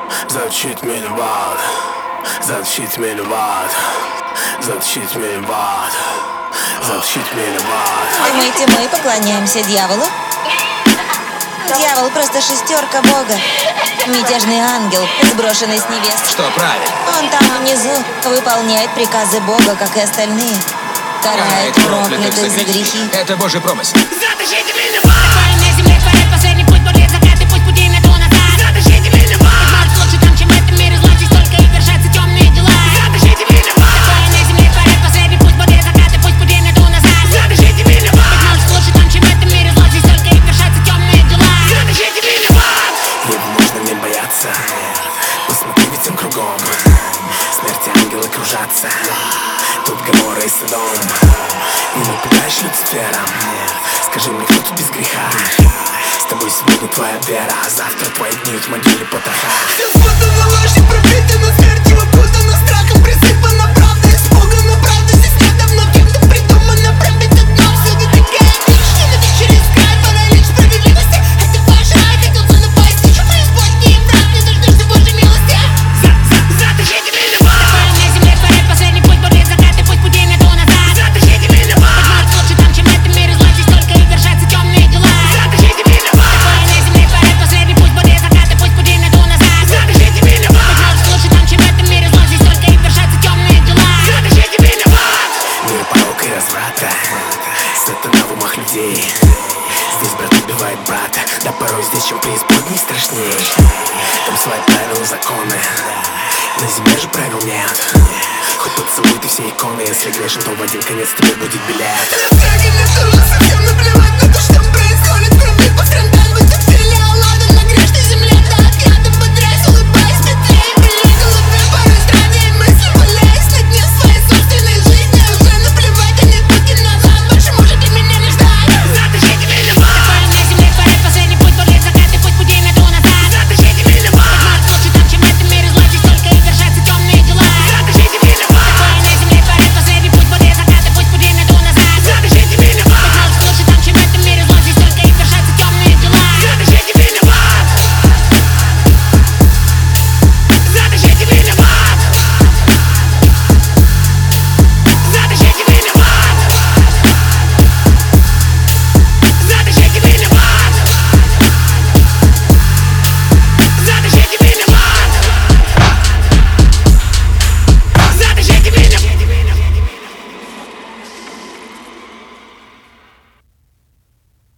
Затащить меня в ад, затащить меня в ад, затащить меня в ад, затащить меня в ад. Думаете, мы поклоняемся дьяволу? Дьявол просто шестерка Бога. Мятежный ангел, сброшенный с небес. Что правильно? Он там внизу выполняет приказы Бога, как и остальные. Карает проклятых за грехи. Это Божий промысел. Затащите меня в ад! Такое на земле творит последний путь, будет закат и путь пути нету назад. Затащите меня в ад! Ведь лучше там, чем в этом мире зло, здесь только и вершатся темные дела. Затащите меня в ад! Такое на земле творит последний путь, будет закат и путь пути нету назад. Затащите меня в ад! Ведь лучше там, чем в этом мире зло, здесь только и вершатся темные дела. Затащите меня в ад! Его можно не бояться, посмотри ведь он кругом. Смерти ангелы кружатся, тут Гоморра и Содом. И не пугаешь Люцифером, скажи мне, кто тут без греха? С тобой сегодня твоя вера, а завтра твои дни в могиле потаха. Все спутано ложью, пропитано смертью, опутано страхом, присыпано правдой, испугана правда. Здесь недавно кем-то придумано пробито дно. Всюду такая дичь, ненависть через край, паралич справедливости. Это ваш рай, хотел цену постичь, преисподней правды, дождешься Божьей милости. Затащите меня в ад! Такое на земле творит последний путь, будет закат и путь пути нету назад. Затащите меня в ад! Ведь лучше там, чем в этом мире зло, здесь только и вершатся темные дела. Затащите меня в ад! Такое на земле творит последний путь, будет закат и путь пути нету назад. Затащите меня в ад! Ведь лучше там, чем в этом мире зло, здесь только и вершатся темные дела. Затащите меня в ад! Мир порока и разврата, сатана в умах людей. Здесь брат убивает брата, да порой здесь, чем преисподней страшней. Там свои правила, законы, на земле же правил нет. Хоть поцелуй ты все иконы, если грешен, то в один конец тебе будет билет. На шаге не совсем наплевать на то, что происходит в крови по стране.